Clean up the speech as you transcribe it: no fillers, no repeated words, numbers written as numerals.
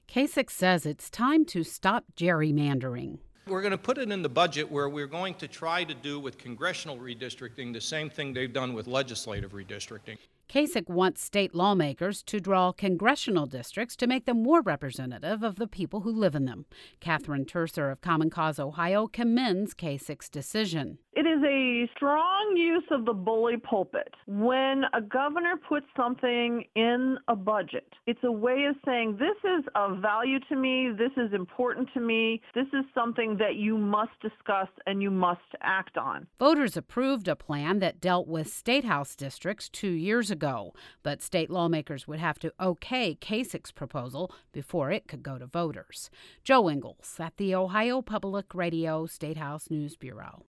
Kasich says it's time to stop gerrymandering. We're going to put it in the budget where we're going to try to do with congressional redistricting the same thing they've done with legislative redistricting. Kasich wants state lawmakers to draw congressional districts to make them more representative of the people who live in them. Catherine Terser of Common Cause Ohio commends Kasich's decision. It is a strong use of the bully pulpit. When a governor puts something in a budget, it's a way of saying, this is of value to me, this is important to me, this is something that you must discuss and you must act on. Voters approved a plan that dealt with state house districts 2 years ago, but state lawmakers would have to okay Kasich's proposal before it could go to voters. Joe Ingles at the Ohio Public Radio State House News Bureau.